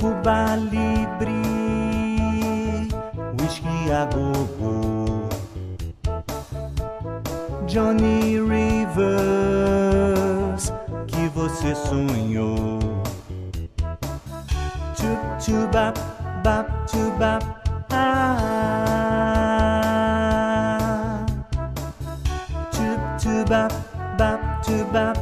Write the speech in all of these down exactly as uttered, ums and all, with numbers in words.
Cuba Libre, whisky a gogo, Johnny Rivers, que você sonhou. Tup tubap, bap tubap, ah. Tup tubap, bap tubap,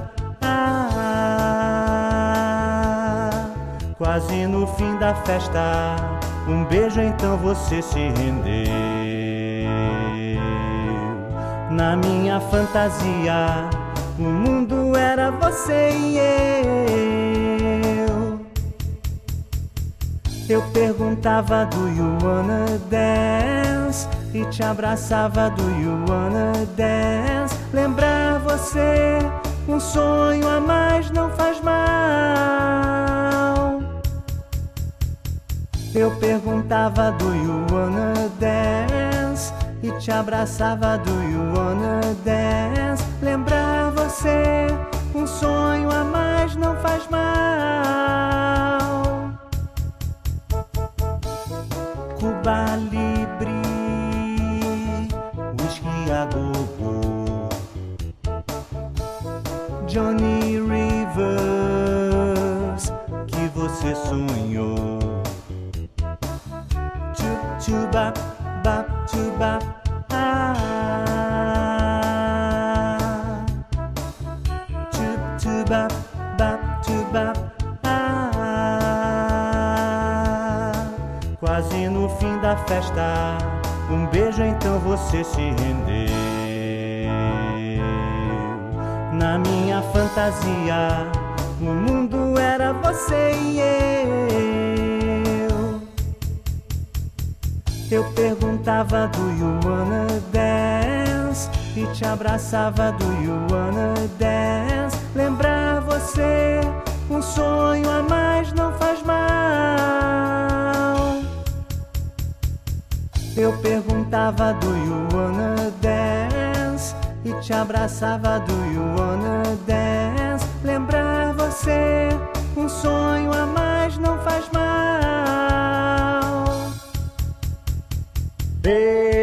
ah. Quase no fim da festa, um beijo então você se rendeu. Na minha fantasia, o mundo era você e eu. Eu perguntava do you wanna dance e te abraçava do you wanna dance. Lembrar você, um sonho a mais não faz mal. Eu perguntava do you wanna dance e te abraçava do you wanna dance. Lembrar você, um sonho a mais não faz mal. Cuba Libre, whisky a gogo, Johnny Rivers, que você sonhou. Tup tubap, bap tubap, ah. Tup tubap, bap tubap, ah. Quase no fim da festa, um beijo então você se rendeu. Na minha fantasia, o mundo era você e eu. Eu perguntava do you wanna dance e te abraçava do you wanna dance. Lembrar você, um sonho a mais não faz mal. Eu perguntava do you wanna dance e te abraçava do you wanna dance. Lembrar você, um sonho a mais não faz mal. Beijo.